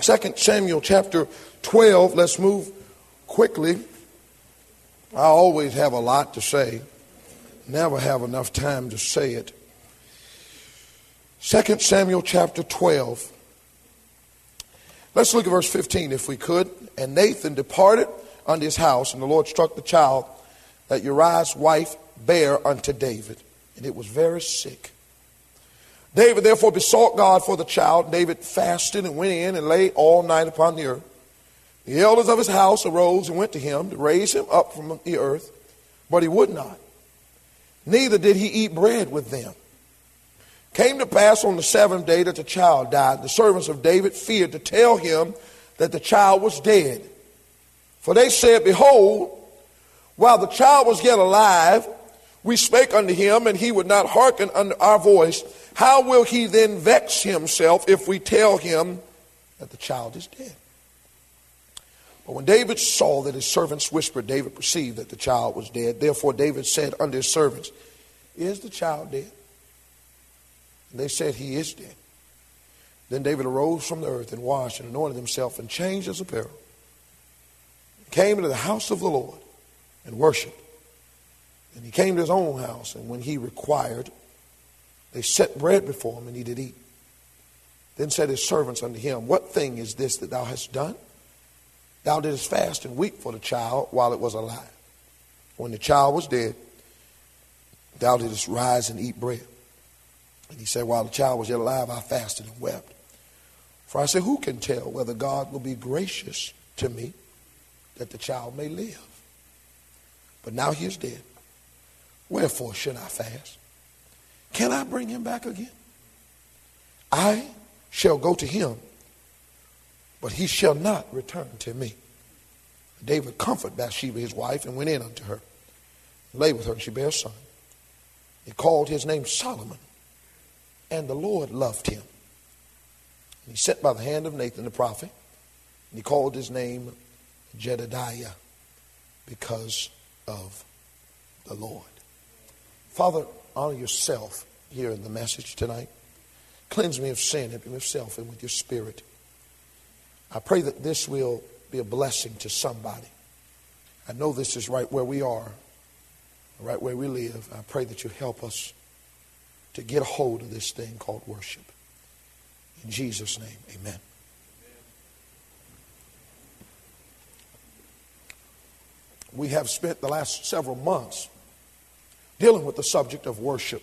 2 Samuel chapter 12. Let's move quickly. I always have a lot to say. Never have enough time to say it. 2 Samuel chapter 12. Let's look at verse 15 if we could. And Nathan departed unto his house, and the Lord struck the child that Uriah's wife bare unto David, and it was very sick. David therefore besought God for the child. David fasted and went in and lay all night upon the earth. The elders of his house arose and went to him to raise him up from the earth, but he would not. Neither did he eat bread with them. Came to pass on the seventh day that the child died. The servants of David feared to tell him that the child was dead. For they said, Behold, while the child was yet alive, we spake unto him, and he would not hearken unto our voice. How will he then vex himself if we tell him that the child is dead? But when David saw that his servants whispered, David perceived that the child was dead. Therefore David said unto his servants, Is the child dead? And they said, He is dead. Then David arose from the earth and washed and anointed himself and changed his apparel. Came into the house of the Lord and worshiped. And he came to his own house, and when he required, they set bread before him, and he did eat. Then said his servants unto him, What thing is this that thou hast done? Thou didst fast and weep for the child while it was alive. When the child was dead, thou didst rise and eat bread. And he said, While the child was yet alive, I fasted and wept. For I said, Who can tell whether God will be gracious to me that the child may live? But now he is dead. Wherefore should I fast? Can I bring him back again? I shall go to him, but he shall not return to me. David comforted Bathsheba his wife and went in unto her, and lay with her, and she bare a son. He called his name Solomon, and the Lord loved him. And he sat by the hand of Nathan the prophet, and he called his name Jedediah, because of the Lord. Father, honor yourself here in the message tonight. Cleanse me of sin and of self and with your spirit. I pray that this will be a blessing to somebody. I know this is right where we are, right where we live. I pray that you help us to get a hold of this thing called worship. In Jesus' name, amen. We have spent the last several months dealing with the subject of worship.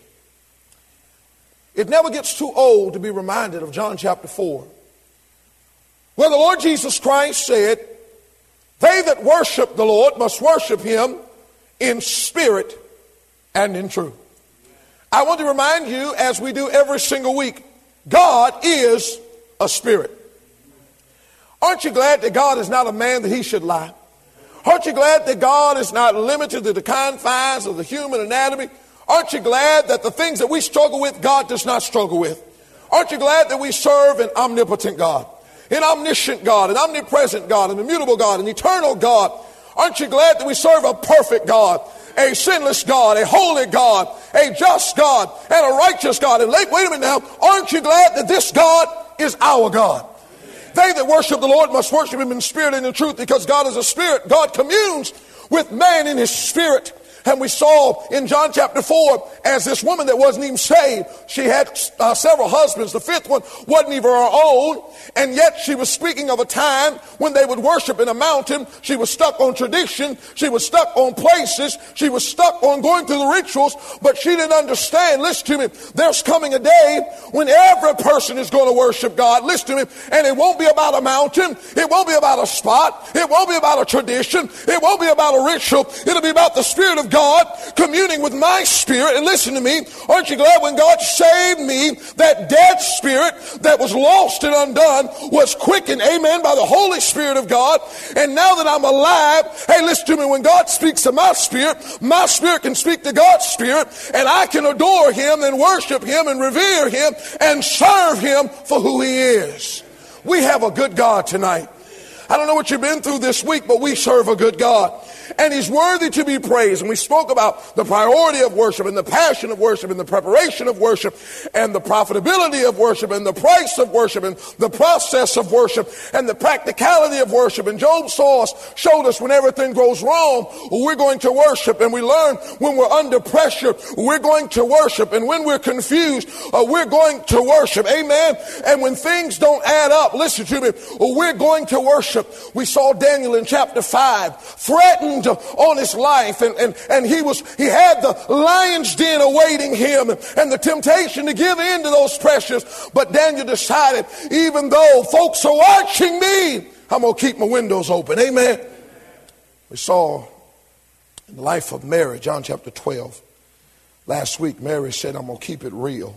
It never gets too old to be reminded of John chapter 4, where the Lord Jesus Christ said, They that worship the Lord must worship him in spirit and in truth. I want to remind you, as we do every single week, God is a spirit. Aren't you glad that God is not a man that he should lie? Aren't you glad that God is not limited to the confines of the human anatomy? Aren't you glad that the things that we struggle with, God does not struggle with? Aren't you glad that we serve an omnipotent God, an omniscient God, an omnipresent God, an immutable God, an eternal God? Aren't you glad that we serve a perfect God, a sinless God, a holy God, a just God, and a righteous God? And wait a minute now, aren't you glad that this God is our God? They that worship the Lord must worship him in spirit and in truth, because God is a spirit. God communes with man in his spirit. And we saw in John chapter 4, as this woman that wasn't even saved, she had several husbands. The fifth one wasn't even her own. And yet she was speaking of a time when they would worship in a mountain. She was stuck on tradition. She was stuck on places. She was stuck on going through the rituals. But she didn't understand. Listen to me. There's coming a day when every person is going to worship God. Listen to me. And it won't be about a mountain. It won't be about a spot. It won't be about a tradition. It won't be about a ritual. It'll be about the Spirit of God communing with my spirit. And listen to me, aren't you glad when God saved me, that dead spirit that was lost and undone was quickened, amen, by the Holy Spirit of God. And now that I'm alive, hey, listen to me, when God speaks to my spirit can speak to God's spirit, and I can adore him and worship him and revere him and serve him for who he is. We have a good God tonight. I don't know what you've been through this week, but we serve a good God. and he's worthy to be praised. And we spoke about the priority of worship and the passion of worship and the preparation of worship and the profitability of worship and the price of worship and the process of worship and the practicality of worship. And Job showed us when everything goes wrong, we're going to worship. And we learn when we're under pressure, we're going to worship. And when we're confused, we're going to worship. Amen. And when things don't add up, listen to me, we're going to worship. We saw Daniel in chapter 5 threatened on his life, and he had the lion's den awaiting him and the temptation to give in to those pressures. But Daniel decided, even though folks are watching me, I'm going to keep my windows open. Amen. We saw in the life of Mary, John chapter 12. Last week, Mary said, I'm going to keep it real.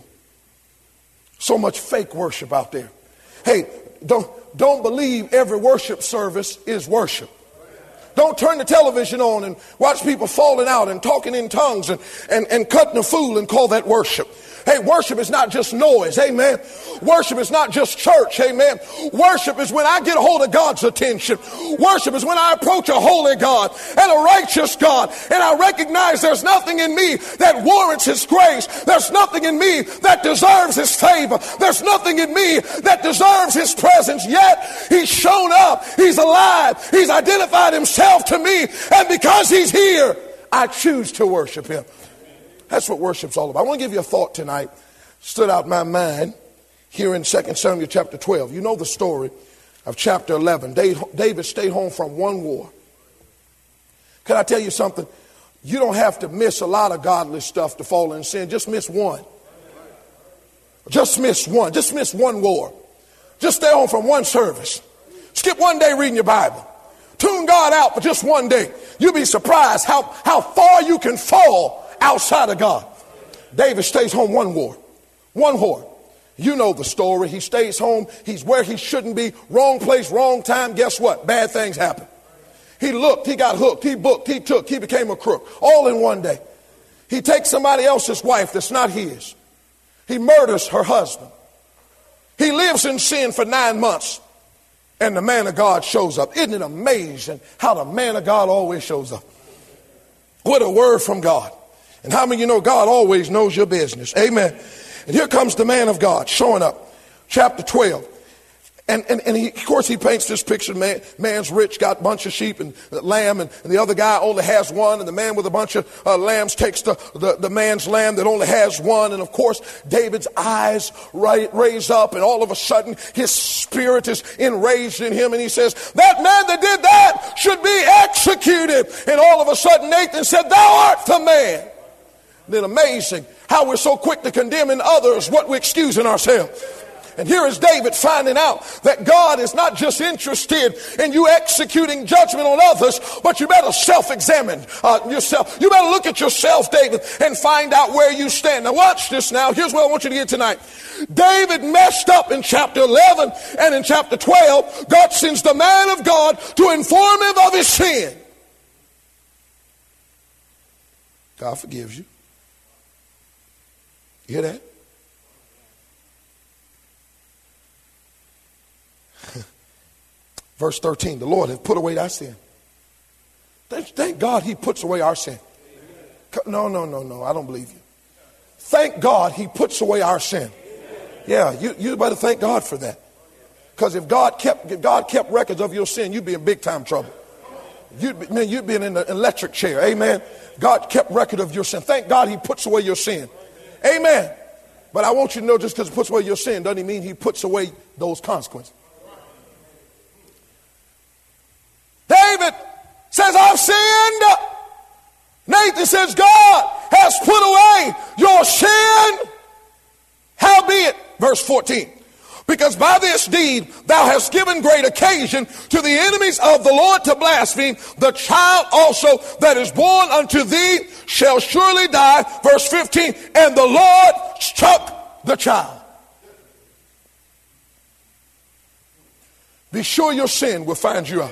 So much fake worship out there. Hey, don't believe every worship service is worship. Don't turn the television on and watch people falling out and talking in tongues and cutting a fool and call that worship. Hey, worship is not just noise, amen. Worship is not just church, amen. Worship is when I get a hold of God's attention. Worship is when I approach a holy God and a righteous God, and I recognize there's nothing in me that warrants His grace. There's nothing in me that deserves His favor. There's nothing in me that deserves His presence, yet He's shown up. He's alive. He's identified Himself to me, and because He's here, I choose to worship Him. That's what worship's all about. I want to give you a thought tonight. Stood out in my mind here in 2 Samuel chapter 12. You know the story of chapter 11. David stayed home from one war. Can I tell you something? You don't have to miss a lot of godly stuff to fall in sin. Just miss one. Just miss one. Just miss one war. Just stay home from one service. Skip one day reading your Bible. Tune God out for just one day. You'll be surprised how far you can fall outside of God. David stays home one war. One whore. You know the story. He stays home. He's where he shouldn't be. Wrong place, wrong time. Guess what? Bad things happen. He looked. He got hooked. He booked. He took. He became a crook. All in one day. He takes somebody else's wife that's not his. He murders her husband. He lives in sin for 9 months. And the man of God shows up. Isn't it amazing how the man of God always shows up? What a word from God. And how many of you know God always knows your business? Amen. And here comes the man of God showing up. Chapter 12. And he, of course, he paints this picture. Man's rich, got a bunch of sheep and lamb, and the other guy only has one. And the man with a bunch of lambs takes the man's lamb that only has one. And of course, David's eyes raise up, and all of a sudden, his spirit is enraged in him. And he says, that man that did that should be executed. And all of a sudden, Nathan said, thou art the man. Then amazing how we're so quick to condemn in others what we excuse in ourselves. And here is David finding out that God is not just interested in you executing judgment on others, but you better self-examine yourself. You better look at yourself, David, and find out where you stand. Now watch this now. Here's what I want you to get tonight. David messed up in chapter 11, and in chapter 12, God sends the man of God to inform him of his sin. God forgives you. You hear that? Verse 13, the Lord has put away our sin. Thank God He puts away our sin. No, I don't believe you. Thank God He puts away our sin. Yeah, you better thank God for that. Because if God kept records of your sin, you'd be in big time trouble. You'd be in an electric chair. Amen. God kept record of your sin. Thank God He puts away your sin. Amen. But I want you to know, just because He puts away your sin doesn't mean He puts away those consequences. David says, I've sinned. Nathan says, God has put away your sin. Howbeit, verse 14, because by this deed thou hast given great occasion to the enemies of the Lord to blaspheme, the child also that is born unto thee shall surely die. Verse 15, and the Lord struck the child. Be sure your sin will find you out.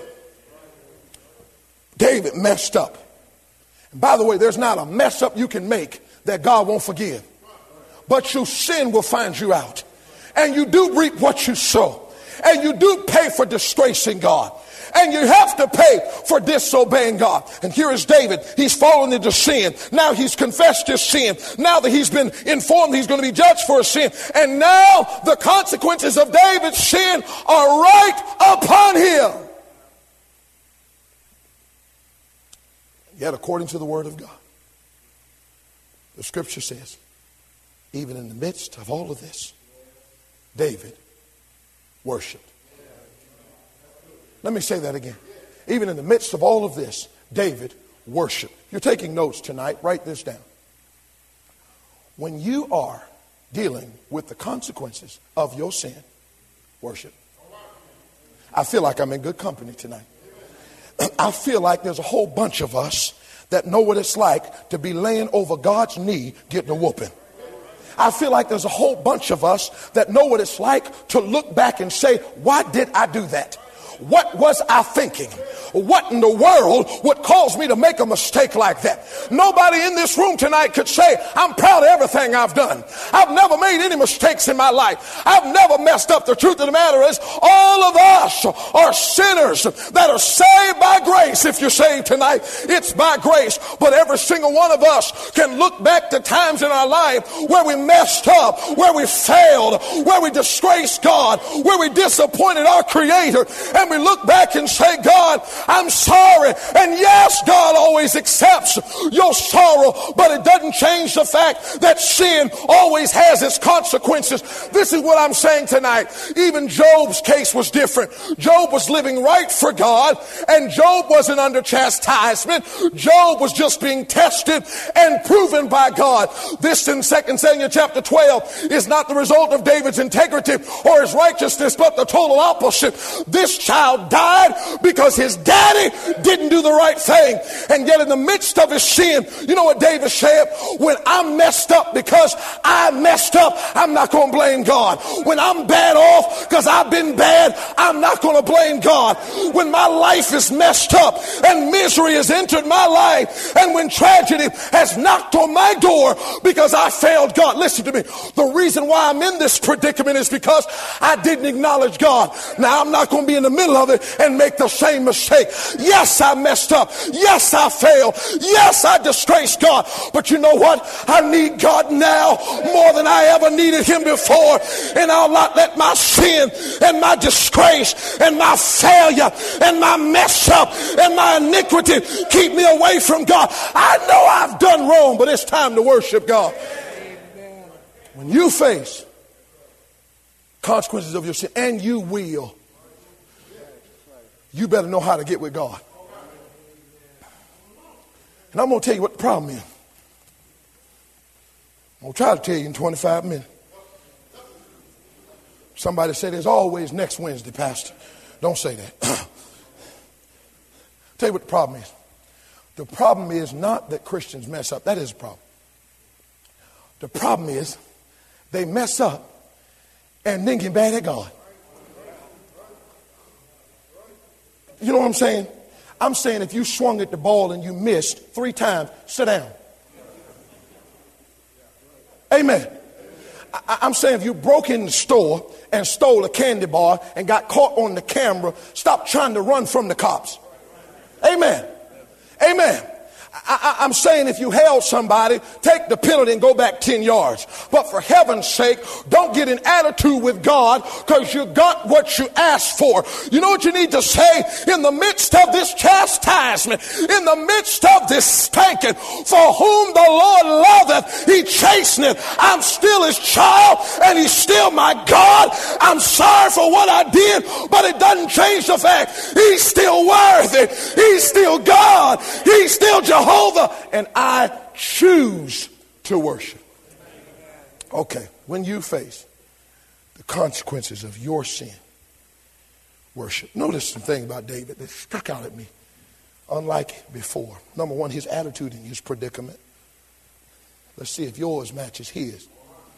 David messed up. And by the way, there's not a mess up you can make that God won't forgive. But your sin will find you out. And you do reap what you sow. And you do pay for disgracing God. And you have to pay for disobeying God. And here is David. He's fallen into sin. Now he's confessed his sin. Now that he's been informed he's going to be judged for his sin. And now the consequences of David's sin are right upon him. Yet according to the word of God, the scripture says, even in the midst of all of this, David worshiped. Let me say that again. Even in the midst of all of this, David worshiped. If you're taking notes tonight, write this down. When you are dealing with the consequences of your sin, worship. I feel like I'm in good company tonight. I feel like there's a whole bunch of us that know what it's like to be laying over God's knee getting a whooping. I feel like there's a whole bunch of us that know what it's like to look back and say, why did I do that? What was I thinking? What in the world would cause me to make a mistake like that? Nobody in this room tonight could say, I'm proud of everything I've done. I've never made any mistakes in my life. I've never messed up. The truth of the matter is, all of us are sinners that are saved by grace. If you're saved tonight, it's by grace. But every single one of us can look back to times in our life where we messed up, where we failed, where we disgraced God, where we disappointed our Creator. And we look back and say, God, I'm sorry. And yes, God always accepts your sorrow, but it doesn't change the fact that sin always has its consequences. This is what I'm saying tonight. Even Job's case was different. Job was living right for God, and Job wasn't under chastisement. Job was just being tested and proven by God. This in 2 Samuel chapter 12 is not the result of David's integrity or his righteousness, but the total opposite. This child died because his daddy didn't do the right thing. And yet in the midst of his sin, you know what David said? When I'm messed up because I messed up, I'm not going to blame God. When I'm bad off because I've been bad, I'm not going to blame God. When my life is messed up and misery has entered my life, and when tragedy has knocked on my door because I failed God, listen to me. The reason why I'm in this predicament is because I didn't acknowledge God. Now I'm not going to be in the middle of it and make the same mistake. Yes, I messed up. Yes, I failed. Yes, I disgraced God. But you know what? I need God now more than I ever needed him before. And I'll not let my sin and my disgrace and my failure and my mess up and my iniquity keep me away from God. I know I've done wrong, but it's time to worship God. When you face consequences of your sin, and you will, you better know how to get with God. And I'm going to tell you what the problem is. I'm going to try to tell you in 25 minutes. Somebody said there's always next Wednesday, Pastor. Don't say that. Tell you what the problem is. The problem is not that Christians mess up. That is a problem. The problem is they mess up and then get mad at God. You know what I'm saying? I'm saying if you swung at the ball and you missed 3 times, sit down. Amen. I'm saying if you broke in the store and stole a candy bar and got caught on the camera, stop trying to run from the cops. Amen. Amen. I'm saying if you held somebody, take the penalty and go back 10 yards. But for heaven's sake, don't get an attitude with God because you got what you asked for. You know what you need to say? In the midst of this chastisement, in the midst of this spanking, for whom the Lord loveth, he chasteneth. I'm still his child and he's still my God. I'm sorry for what I did, but it doesn't change the fact he's still worthy. He's still God. He's still Jehovah. And I choose to worship. Okay, when you face the consequences of your sin, worship. Notice some thing about David that stuck out at me, unlike before. Number one, his attitude in his predicament. Let's see if yours matches his.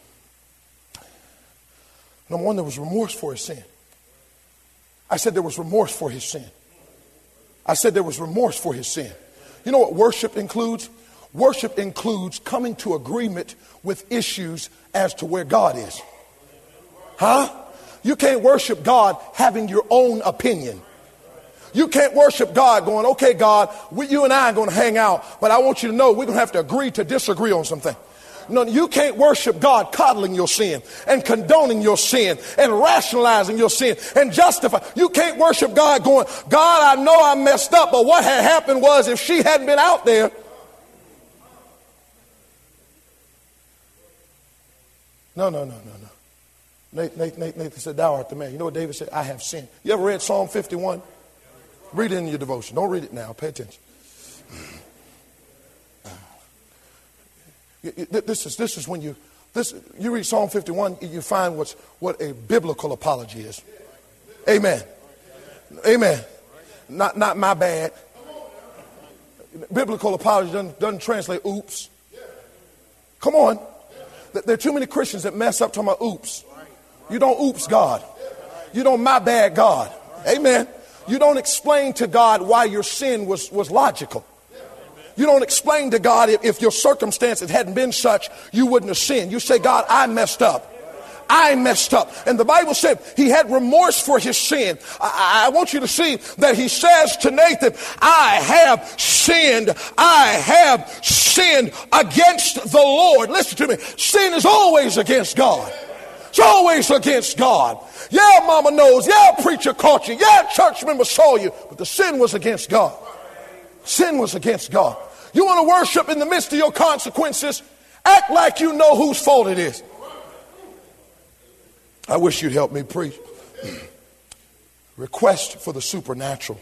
Number one, there was remorse for his sin. I said there was remorse for his sin. I said there was remorse for his sin. You know what worship includes? Worship includes coming to agreement with issues as to where God is. Huh? You can't worship God having your own opinion. You can't worship God going, okay, God, you and I are going to hang out, but I want you to know we're going to have to agree to disagree on something. No, you can't worship God coddling your sin and condoning your sin and rationalizing your sin and justify. You can't worship God going, God, I know I messed up, but what had happened was if she hadn't been out there. No. Nathan said, thou art the man. You know what David said? I have sinned. You ever read Psalm 51? Read it in your devotion. Don't read it now. Pay attention. This is when you read Psalm 51, you find what a biblical apology is. Amen. Amen. Not my bad. Biblical apology doesn't translate oops. Come on. There are too many Christians that mess up talking about oops. You don't oops God. You don't my bad God. Amen. You don't explain to God why your sin was logical. You don't explain to God if your circumstances hadn't been such, you wouldn't have sinned. You say, God, I messed up. I messed up. And the Bible said he had remorse for his sin. I want you to see that he says to Nathan, I have sinned. I have sinned against the Lord. Listen to me. Sin is always against God. It's always against God. Yeah, mama knows. Yeah, preacher caught you. Yeah, church member saw you. But the sin was against God. Sin was against God. You want to worship in the midst of your consequences? Act like you know whose fault it is. I wish you'd help me preach. Request for the supernatural.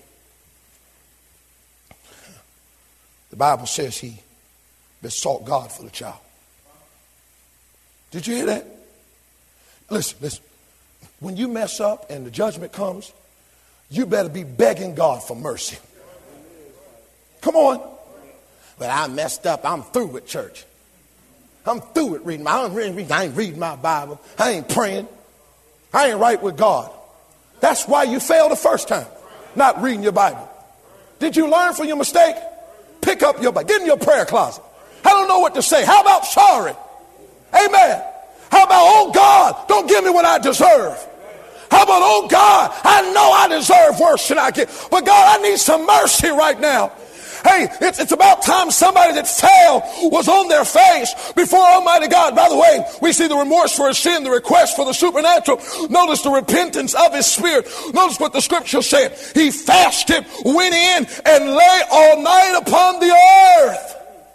The Bible says he besought God for the child. Did you hear that? Listen. When you mess up and the judgment comes, you better be begging God for mercy. Come on. But I messed up. I'm through with church. I'm through with reading. I ain't reading my Bible. I ain't praying. I ain't right with God. That's why you failed the first time, not reading your Bible. Did you learn from your mistake? Pick up your Bible. Get in your prayer closet. I don't know what to say. How about sorry? Amen. How about, oh God, don't give me what I deserve. How about, oh God, I know I deserve worse than I get. But God, I need some mercy right now. Hey, it's about time somebody that fell was on their face before Almighty God. By the way, we see the remorse for his sin, the request for the supernatural. Notice the repentance of his spirit. Notice what the scripture said. He fasted, went in, and lay all night upon the earth.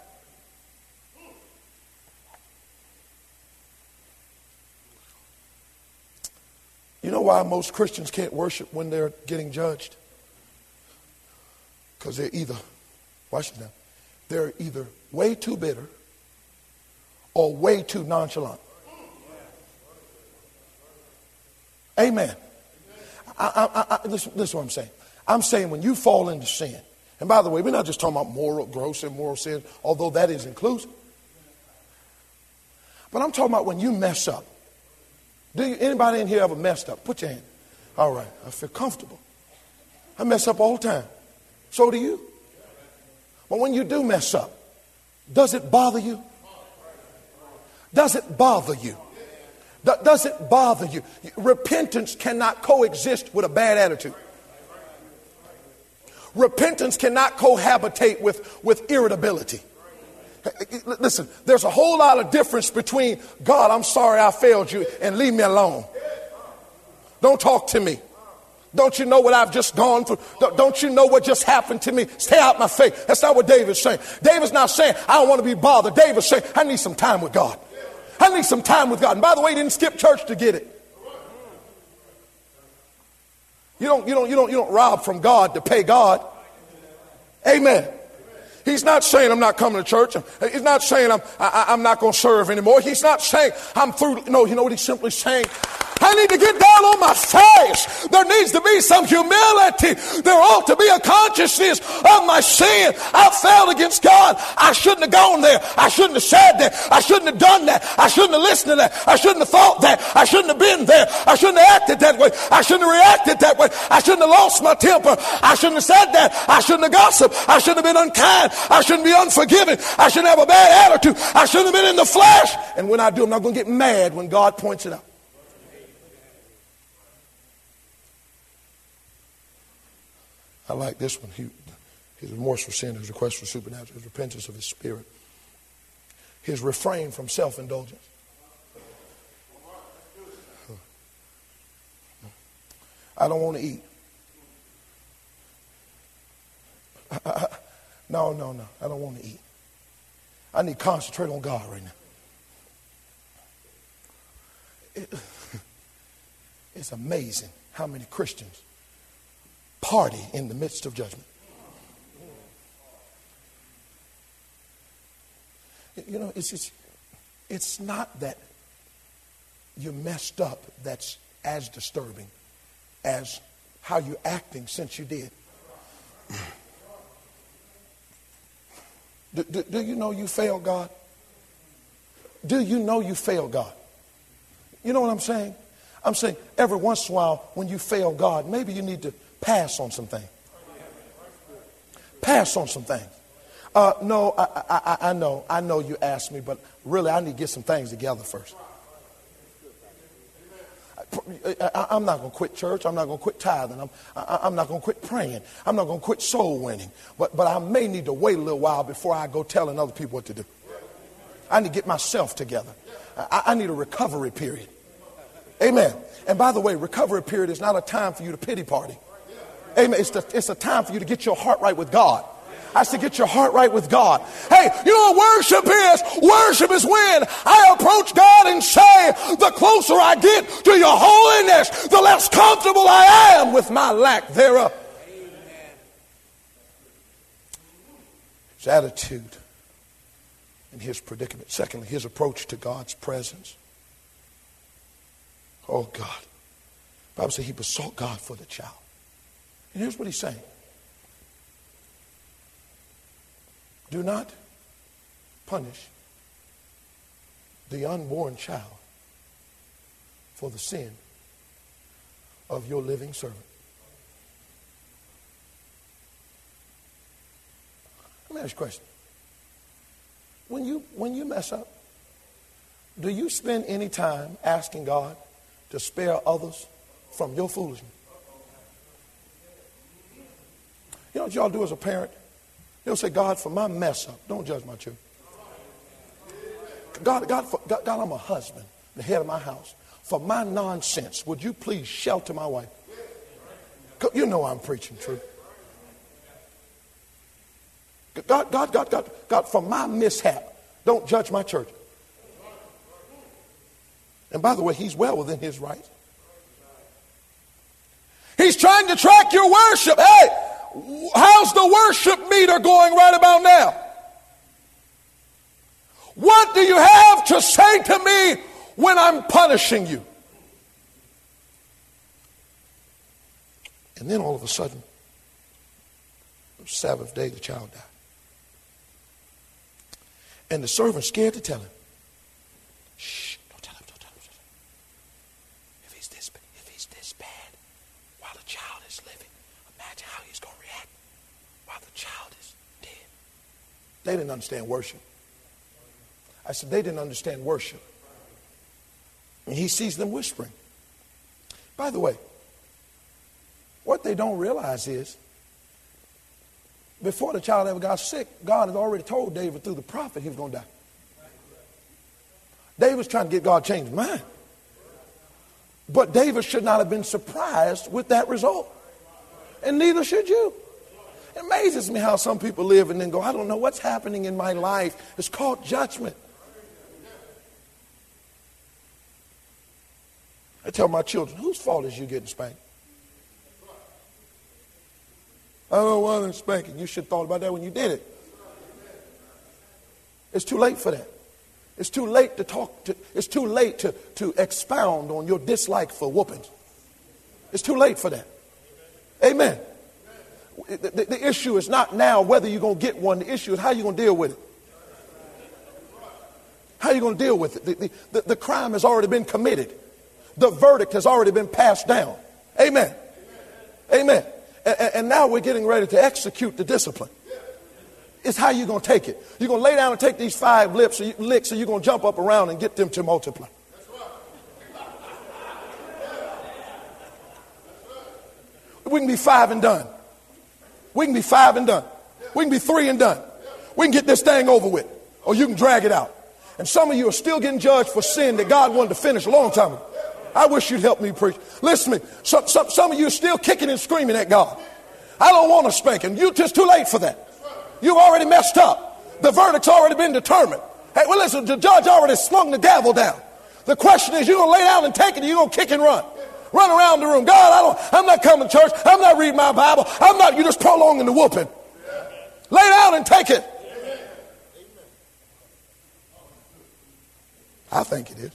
You know why most Christians can't worship when they're getting judged? Because they're either, watch this now, they're either way too bitter or way too nonchalant. Amen. Listen to what I'm saying. I'm saying when you fall into sin, and by the way, we're not just talking about gross immoral sin, although that is inclusive. But I'm talking about when you mess up. Anybody in here ever messed up? Put your hand. All right. I feel comfortable. I mess up all the time. So do you. But when you do mess up, does it bother you? Does it bother you? Does it bother you? Repentance cannot coexist with a bad attitude. Repentance cannot cohabitate with irritability. Listen, there's a whole lot of difference between God, I'm sorry I failed you, and leave me alone. Don't talk to me. Don't you know what I've just gone through? Don't you know what just happened to me? Stay out my face. That's not what David's saying. David's not saying, I don't want to be bothered. David's saying, I need some time with God. I need some time with God. And by the way, he didn't skip church to get it. You don't rob from God to pay God. Amen. He's not saying I'm not coming to church. He's not saying I'm not going to serve anymore. He's not saying I'm through. No, you know what he's simply saying? I need to get down on my face. There needs to be some humility. There ought to be a consciousness of my sin. I failed against God. I shouldn't have gone there. I shouldn't have said that. I shouldn't have done that. I shouldn't have listened to that. I shouldn't have thought that. I shouldn't have been there. I shouldn't have acted that way. I shouldn't have reacted that way. I shouldn't have lost my temper. I shouldn't have said that. I shouldn't have gossiped. I shouldn't have been unkind. I shouldn't be unforgiving. I shouldn't have a bad attitude. I shouldn't have been in the flesh. And when I do, I'm not going to get mad when God points it out. I like this one. His remorse for sin, his request for supernatural, his repentance of his spirit, his refrain from self-indulgence. I don't want to eat. No. I don't want to eat. I need to concentrate on God right now. It's amazing how many Christians party in the midst of judgment. You know, it's not that you're messed up that's as disturbing as how you're acting since you did. Do you know you failed God? Do you know you failed God? You know what I'm saying? I'm saying every once in a while when you fail God, maybe you need to pass on some things. Pass on some things. No, I know you asked me, but really I need to get some things together first. I'm not going to quit church. I'm not going to quit tithing. I'm not going to quit praying. I'm not going to quit soul winning. But I may need to wait a little while before I go telling other people what to do. I need to get myself together. I need a recovery period. Amen. And by the way, recovery period is not a time for you to pity party. Amen. It's a time for you to get your heart right with God. I said, get your heart right with God. Hey, you know what worship is? Worship is when I approach God and say, the closer I get to your holiness, the less comfortable I am with my lack thereof. Amen. His attitude and his predicament. Secondly, his approach to God's presence. Oh, God. The Bible says he besought God for the child. And here's what he's saying. Do not punish the unborn child for the sin of your living servant. Let me ask you a question. When you mess up, do you spend any time asking God to spare others from your foolishness? You know what y'all do as a parent? You'll say, God, for my mess up, don't judge my children. God, I'm a husband, the head of my house. For my nonsense, would you please shelter my wife? You know I'm preaching truth. God, for my mishap, don't judge my church. And by the way, he's well within his rights. He's trying to track your worship. Hey, how's the worship meter going right about now? What do you have to say to me when I'm punishing you? And then all of a sudden, the Sabbath day, the child died. And the servant scared to tell him. Shh, don't tell him. If he's this bad, while the child is living, imagine how he's going to react while the child is dead. They didn't understand worship. I said, they didn't understand worship. And he sees them whispering. By the way, what they don't realize is, before the child ever got sick, God had already told David through the prophet he was going to die. David was trying to get God to change his mind. But David should not have been surprised with that result. And neither should you. It amazes me how some people live and then go, I don't know what's happening in my life. It's called judgment. I tell my children, whose fault is you getting spanked? I don't want to spanking. You should have thought about that when you did it. It's too late for that. It's too late to talk to, it's too late to expound on your dislike for whoopings. It's too late for that. Amen. The issue is not now whether you're going to get one. The issue is how you're going to deal with it. How are you going to deal with it? The crime has already been committed. The verdict has already been passed down. Amen. Amen. And now we're getting ready to execute the discipline. It's how you're going to take it. You're going to lay down and take these 5 licks, or you're going to jump up around and get them to multiply. We can be 5 and done. We can be 5 and done. We can be 3 and done. We can get this thing over with. Or you can drag it out. And some of you are still getting judged for sin that God wanted to finish a long time ago. I wish you'd help me preach. Listen to me. Some of you are still kicking and screaming at God. I don't want a spanking. You're just too late for that. You've already messed up. The verdict's already been determined. Hey, well, listen, the judge already slung the gavel down. The question is, you're going to lay down and take it, or you're going to kick and run. Run around the room. God, I'm not coming to church. I'm not reading my Bible. You're just prolonging the whooping. Lay down and take it. I think it is.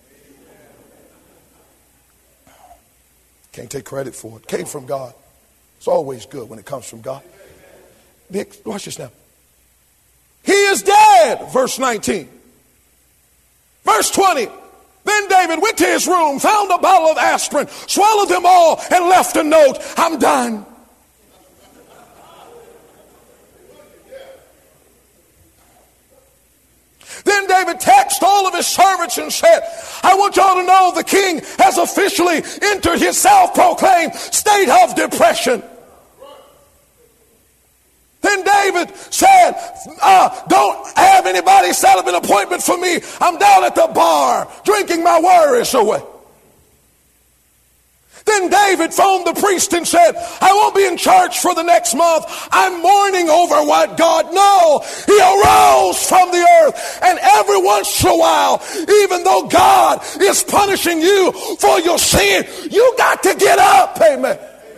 Can't take credit for it. Came from God. It's always good when it comes from God. Watch this now. He is dead, verse 19. Verse 20. Then David went to his room, found a bottle of aspirin, swallowed them all, and left a note. I'm done. Then David texted all of his servants and said, I want y'all to know the king has officially entered his self-proclaimed state of depression. Then David said, don't have anybody set up an appointment for me. I'm down at the bar drinking my worries away. Then David phoned the priest and said, I won't be in church for the next month. I'm mourning over what God knows. He arose from the earth. And every once in a while, even though God is punishing you for your sin, you got to get up. Amen.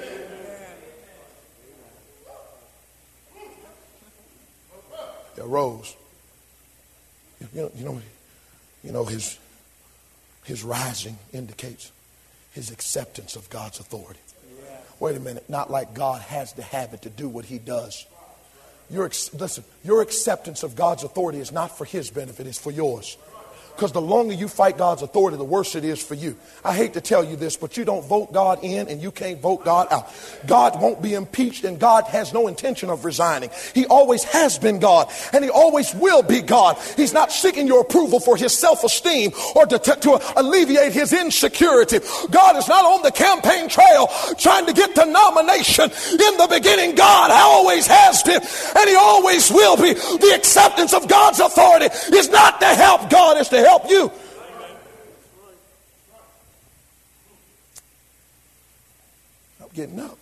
He arose. You know his rising indicates his acceptance of God's authority. Wait a minute. Not like God has to have it to do what he does. Listen, your acceptance of God's authority is not for his benefit, it's for yours. Because the longer you fight God's authority, the worse it is for you. I hate to tell you this, but you don't vote God in and you can't vote God out. God won't be impeached, and God has no intention of resigning. He always has been God, and he always will be God. He's not seeking your approval for his self-esteem or to alleviate his insecurity. God is not on the campaign trail trying to get the nomination. In the beginning, God always has been, and he always will be. The acceptance of God's authority is not to help God, it's to help you. I'm getting up.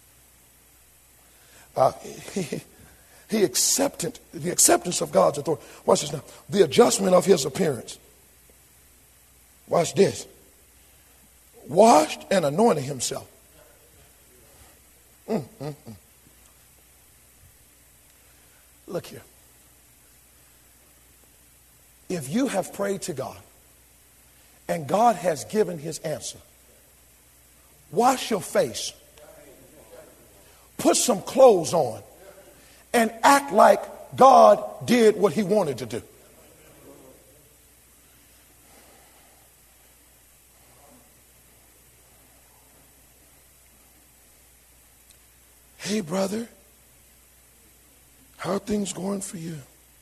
The acceptance of God's authority. Watch this now. The adjustment of his appearance. Watch this. Washed and anointed himself. Look here. If you have prayed to God and God has given his answer, wash your face, put some clothes on, and act like God did what he wanted to do. Hey, brother, how are things going for you?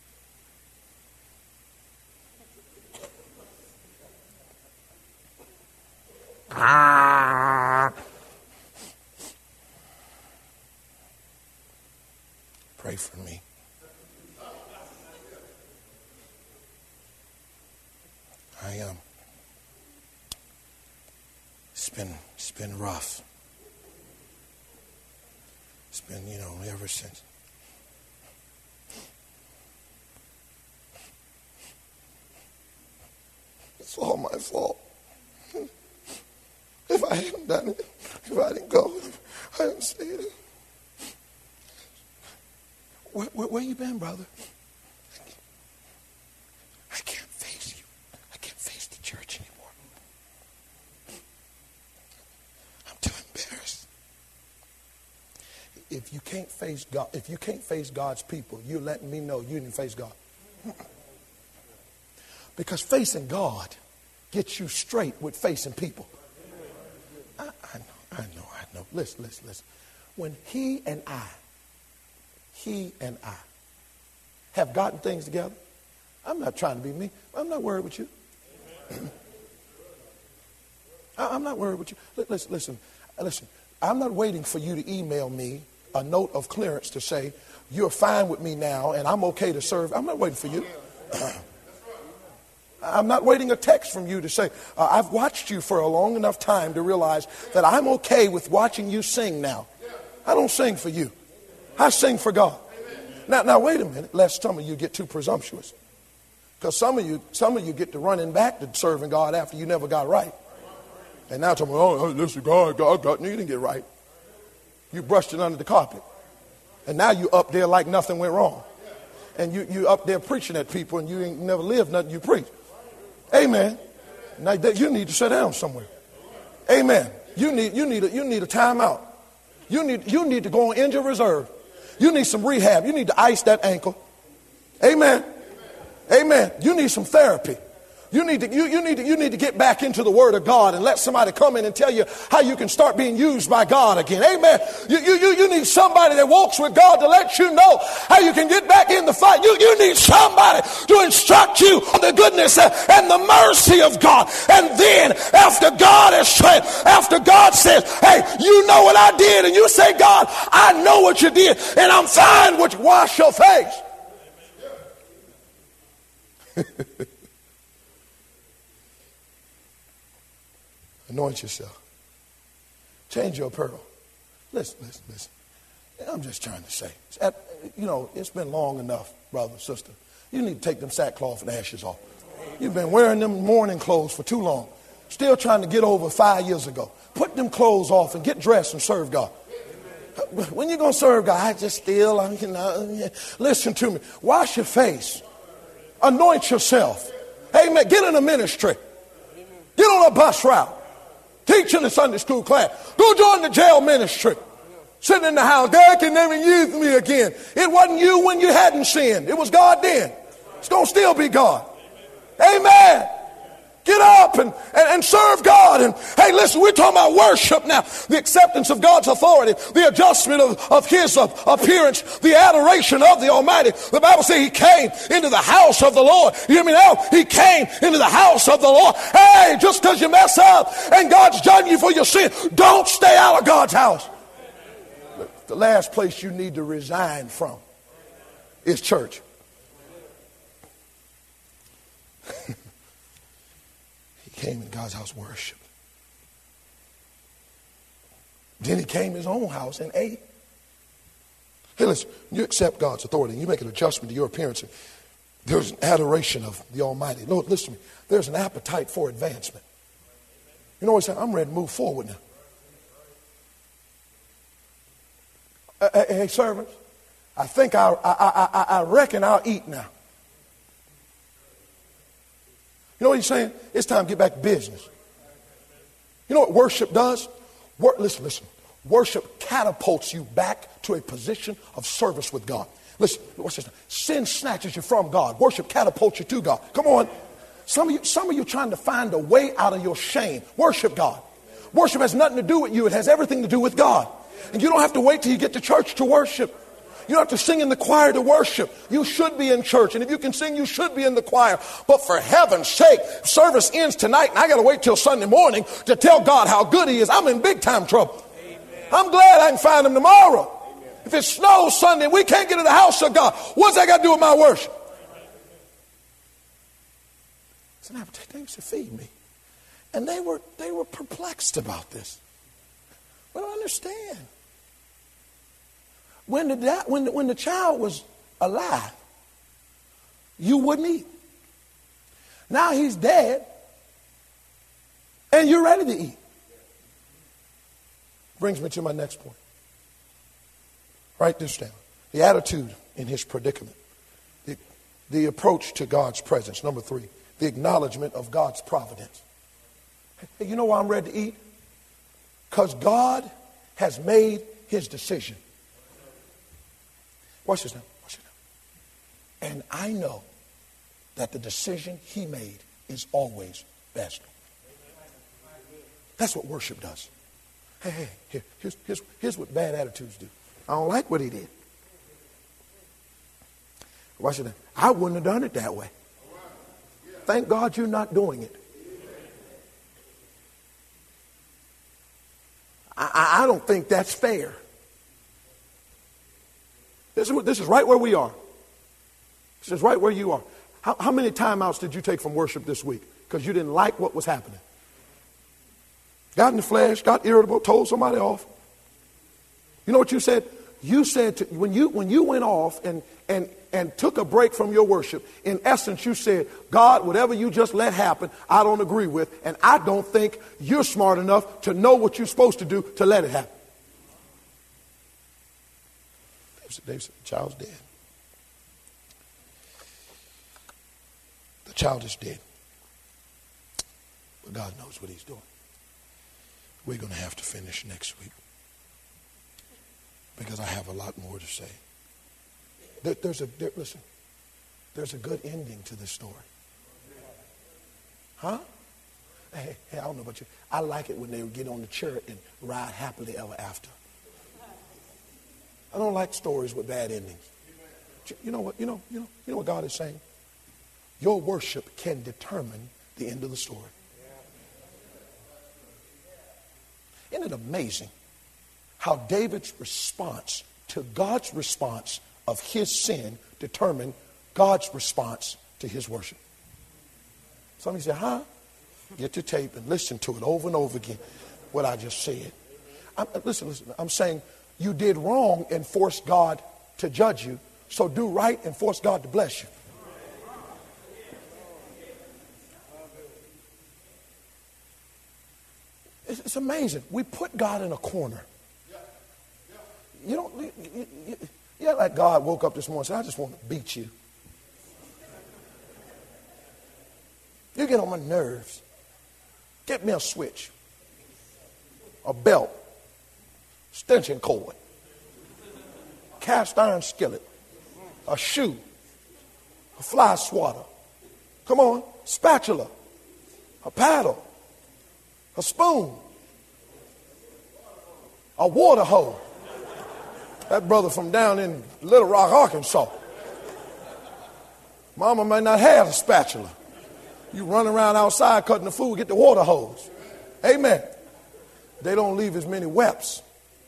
Pray for me. It's been rough. It's been, ever since. It's all my fault. If I hadn't done it, if I didn't go, if I hadn't stayed. Where you been, brother? I can't face you. I can't face the church anymore. I'm too embarrassed. If you can't face God, if you can't face God's people, you're letting me know you didn't face God. Because facing God gets you straight with facing people. I know. Listen. When he and I have gotten things together, I'm not trying to be me. I'm not worried with you. I'm not worried with you. Listen. I'm not waiting for you to email me a note of clearance to say, you're fine with me now and I'm okay to serve. I'm not waiting for you. I'm not waiting a text from you to say, I've watched you for a long enough time to realize that I'm okay with watching you sing now. I don't sing for you. I sing for God. Now wait a minute, lest some of you get too presumptuous. Because some of you get to running back to serving God after you never got right. And now tell me, oh, listen, God, you didn't get right. You brushed it under the carpet. And now you up there like nothing went wrong. And you up there preaching at people and you ain't never lived nothing you preach. Amen. Now you need to sit down somewhere. Amen. You need a timeout. You need to go on injured reserve. You need some rehab. You need to ice that ankle. Amen. Amen. You need some therapy. You need to get back into the Word of God and let somebody come in and tell you how you can start being used by God again. Amen. You need somebody that walks with God to let you know how you can get back in the fight. You need somebody to instruct you on the goodness and the mercy of God. And then after God says, hey, you know what I did, and you say, God, I know what you did, and I'm fine with you. Wash your face. Anoint yourself. Change your apparel. Listen. I'm just trying to say. It's been long enough, brother, sister. You need to take them sackcloth and ashes off. You've been wearing them mourning clothes for too long. Still trying to get over 5 years ago. Put them clothes off and get dressed and serve God. When you're going to serve God, listen to me. Wash your face. Anoint yourself. Amen. Get in a ministry. Get on a bus route. Teach in the Sunday school class. Go join the jail ministry. Sitting in the house. God can never use me again. It wasn't you when you hadn't sinned. It was God then. It's going to still be God. Amen. Get up and serve God. And hey, listen, we're talking about worship now. The acceptance of God's authority, the adjustment of his appearance, the adoration of the Almighty. The Bible says he came into the house of the Lord. You hear me now? He came into the house of the Lord. Hey, just because you mess up and God's judging you for your sin, don't stay out of God's house. The last place you need to resign from is church. Came in God's house, worship. Then he came to his own house and ate. Hey, listen, you accept God's authority and you make an adjustment to your appearance. There's an adoration of the Almighty. Lord, listen to me. There's an appetite for advancement. You know what I'm saying? I'm ready to move forward now. Hey, servants, I think I reckon I'll eat now. You know what he's saying? It's time to get back to business. You know what worship does? Listen. Worship catapults you back to a position of service with God. Listen, what's this? Sin snatches you from God. Worship catapults you to God. Come on. Some of you trying to find a way out of your shame. Worship God. Worship has nothing to do with you. It has everything to do with God. And you don't have to wait till you get to church to worship. You don't have to sing in the choir to worship. You should be in church. And if you can sing, you should be in the choir. But for heaven's sake, service ends tonight and I got to wait till Sunday morning to tell God how good he is. I'm in big time trouble. Amen. I'm glad I can find him tomorrow. Amen. If it snows Sunday and we can't get to the house of God, what's that got to do with my worship? It's an appetite. They used to feed me. And they were perplexed about this. We don't understand. When the child was alive, you wouldn't eat. Now he's dead, and you're ready to eat. Brings me to my next point. Write this down. The attitude in his predicament. The approach to God's presence. Number 3, the acknowledgement of God's providence. Hey, you know why I'm ready to eat? Because God has made his decision. Watch this now. And I know that the decision he made is always best. That's what worship does. Hey, here's what bad attitudes do. I don't like what he did. Watch it now. I wouldn't have done it that way. Thank God you're not doing it. I don't think that's fair. This is right where we are. This is right where you are. How many timeouts did you take from worship this week? Because you didn't like what was happening. Got in the flesh, got irritable, told somebody off. You know what you said? You said when you went off and took a break from your worship, in essence you said, God, whatever you just let happen, I don't agree with, and I don't think you're smart enough to know what you're supposed to do to let it happen. David said, the child's dead. The child is dead. But God knows what he's doing. We're going to have to finish next week, because I have a lot more to say. Listen, there's a good ending to this story. Huh? Hey, I don't know about you. I like it when they get on the chariot and ride happily ever after. I don't like stories with bad endings. You know what? You know what God is saying? Your worship can determine the end of the story. Isn't it amazing how David's response to God's response of his sin determined God's response to his worship? Somebody say, huh? Get your tape and listen to it over and over again, what I just said. Listen, I'm saying you did wrong and forced God to judge you, so do right and force God to bless you. It's amazing. We put God in a corner. You act like God woke up this morning and said, I just want to beat you. You get on my nerves. Get me a switch, a belt, extension cord, cast iron skillet, a shoe, a fly swatter. Come on, spatula, a paddle, a spoon, a water hose. That brother from down in Little Rock, Arkansas. Mama might not have a spatula. You run around outside cutting the food, get the water hose. Amen. They don't leave as many whelps.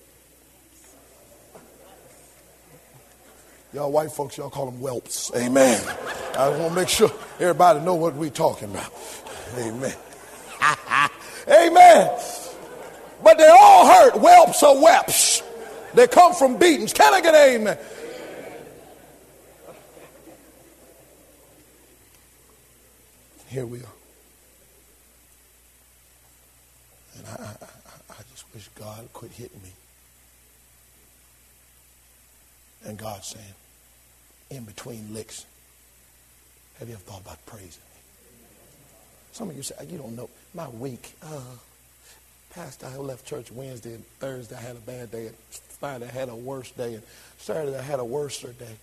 Y'all white folks, y'all call them whelps. Amen. I want to make sure everybody know what we're talking about. Amen. Amen. But they all hurt. Whelps are whelps. They come from beatings. Can I get an amen? Here we are. And I just wish God could hit me. And God saying, in between licks, have you ever thought about praising me? Some of you say, you don't know. My week, Pastor, I left church Wednesday and Thursday I had a bad day. And Friday I had a worse day. And Saturday I had a worser day.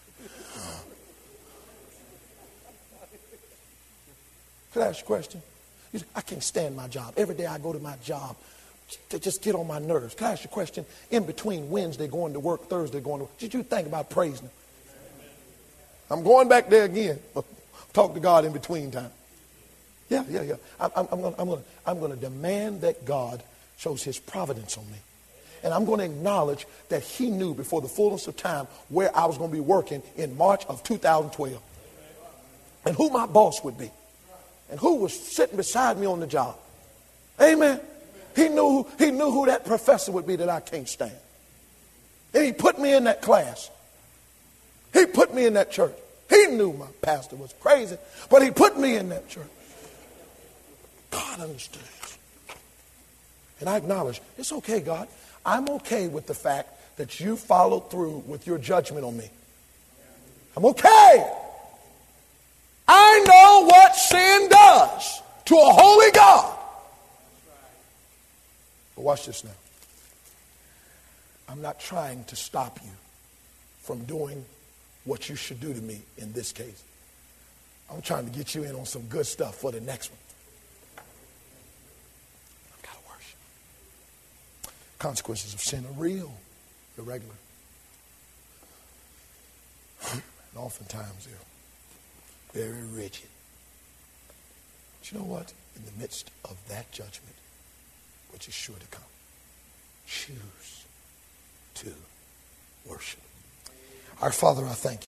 Could I ask you a question? You say, I can't stand my job. Every day I go to my job to just get on my nerves. Can I ask you a question? In between Wednesday going to work, Thursday going to work, did you think about praising him? I'm going back there again. Talk to God in between time. Yeah. I'm going to demand that God shows his providence on me. And I'm going to acknowledge that he knew before the fullness of time where I was going to be working in March of 2012. And who my boss would be. And who was sitting beside me on the job. Amen. He knew who that professor would be that I can't stand. And he put me in that class. He put me in that church. He knew my pastor was crazy, but he put me in that church. God understood. And I acknowledge, it's okay, God. I'm okay with the fact that you followed through with your judgment on me. I'm okay. I know what sin does to a holy God. But watch this now. I'm not trying to stop you from doing what you should do to me in this case. I'm trying to get you in on some good stuff for the next one. I've got to worship. Consequences of sin are real. They're regular. And oftentimes they're very rigid. But you know what? In the midst of that judgment, which is sure to come, choose to worship. Our Father, I thank you.